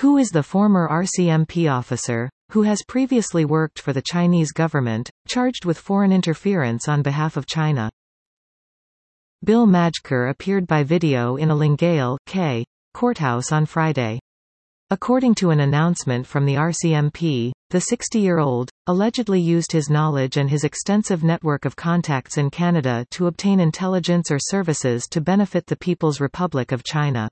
who is the former RCMP officer, who has previously worked for the Chinese government, charged with foreign interference on behalf of China. Bill Majker appeared by video in a Lingail, K. courthouse on Friday. According to an announcement from the RCMP, the 60-year-old, allegedly used his knowledge and his extensive network of contacts in Canada to obtain intelligence or services to benefit the People's Republic of China.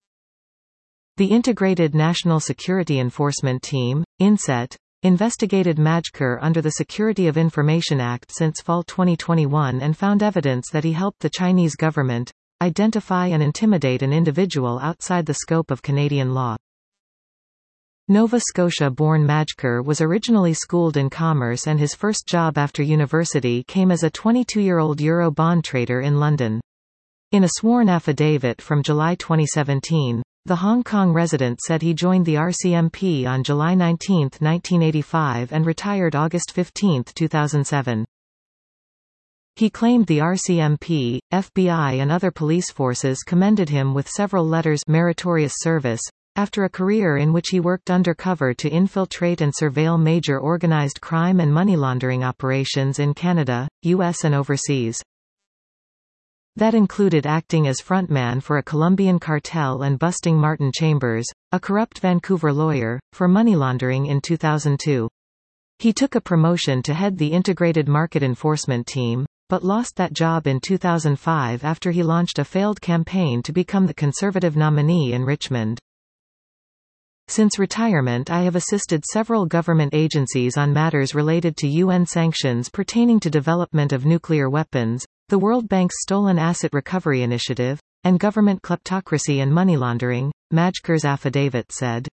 The Integrated National Security Enforcement Team, INSET, investigated Majker under the Security of Information Act since fall 2021 and found evidence that he helped the Chinese government identify and intimidate an individual outside the scope of Canadian law. Nova Scotia-born Majker was originally schooled in commerce, and his first job after university came as a 22-year-old euro bond trader in London. In a sworn affidavit from July 2017, the Hong Kong resident said he joined the RCMP on July 19, 1985 and retired August 15, 2007. He claimed the RCMP, FBI and other police forces commended him with several letters meritorious service, after a career in which he worked undercover to infiltrate and surveil major organized crime and money laundering operations in Canada, US and overseas. That included acting as frontman for a Colombian cartel and busting Martin Chambers, a corrupt Vancouver lawyer, for money laundering in 2002. He took a promotion to head the Integrated Market Enforcement Team, but lost that job in 2005 after he launched a failed campaign to become the Conservative nominee in Richmond. Since retirement, I have assisted several government agencies on matters related to UN sanctions pertaining to development of nuclear weapons, the World Bank's Stolen Asset Recovery Initiative, and government kleptocracy and money laundering, Majker's affidavit said.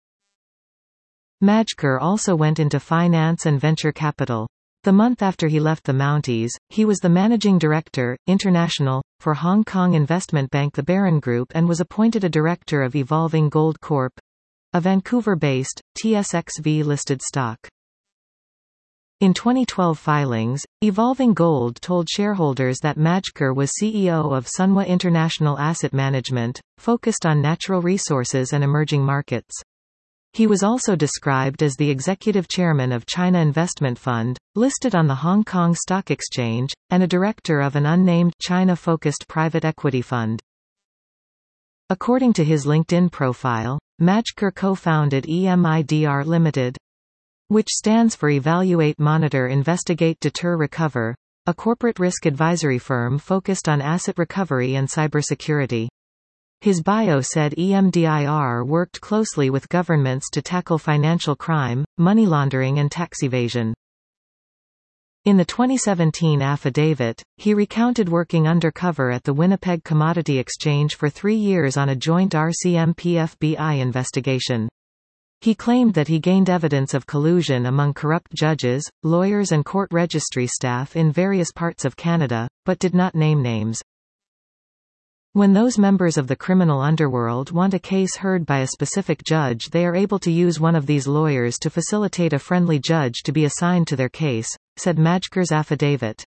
Majker also went into finance and venture capital. The month after he left the Mounties, he was the managing director, international, for Hong Kong investment bank the Baron Group and was appointed a director of Evolving Gold Corp., a Vancouver-based, TSXV-listed stock. In 2012 filings, Evolving Gold told shareholders that Majker was CEO of Sunwa International Asset Management, focused on natural resources and emerging markets. He was also described as the executive chairman of China Investment Fund, listed on the Hong Kong Stock Exchange, and a director of an unnamed China-focused private equity fund. According to his LinkedIn profile, Majker co-founded EMIDR Limited, which stands for Evaluate Monitor Investigate Deter Recover, a corporate risk advisory firm focused on asset recovery and cybersecurity. His bio said EMDIR worked closely with governments to tackle financial crime, money laundering and tax evasion. In the 2017 affidavit, he recounted working undercover at the Winnipeg Commodity Exchange for 3 years on a joint RCMP-FBI investigation. He claimed that he gained evidence of collusion among corrupt judges, lawyers and court registry staff in various parts of Canada, but did not name names. When those members of the criminal underworld want a case heard by a specific judge, they are able to use one of these lawyers to facilitate a friendly judge to be assigned to their case, said Majker's affidavit.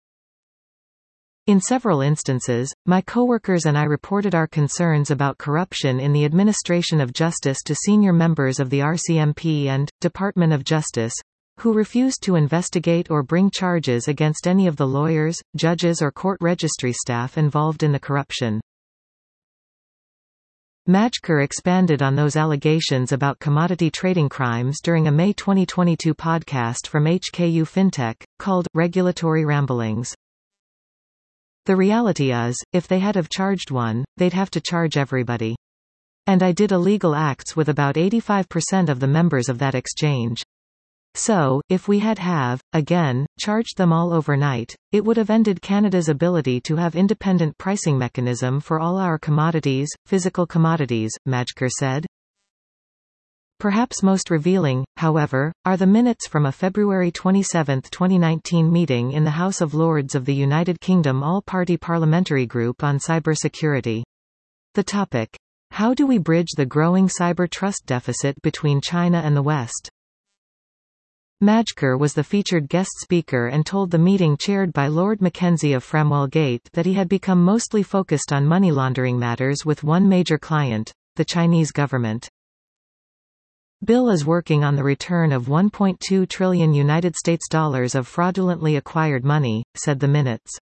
In several instances, my coworkers and I reported our concerns about corruption in the administration of justice to senior members of the RCMP and Department of Justice, who refused to investigate or bring charges against any of the lawyers, judges or court registry staff involved in the corruption. Majker expanded on those allegations about commodity trading crimes during a May 2022 podcast from HKU FinTech, called Regulatory Ramblings. The reality is, if they had have charged one, they'd have to charge everybody. And I did illegal acts with about 85% of the members of that exchange. So, if we had again, charged them all overnight, it would have ended Canada's ability to have independent pricing mechanism for all our commodities, physical commodities, Majker said. Perhaps most revealing, however, are the minutes from a February 27, 2019 meeting in the House of Lords of the United Kingdom All-Party Parliamentary Group on Cybersecurity. The topic: how do we bridge the growing cyber trust deficit between China and the West? Majker was the featured guest speaker and told the meeting chaired by Lord Mackenzie of Framwell Gate that he had become mostly focused on money laundering matters with one major client, the Chinese government. Bill is working on the return of $1.2 trillion United States dollars of fraudulently acquired money, said the minutes.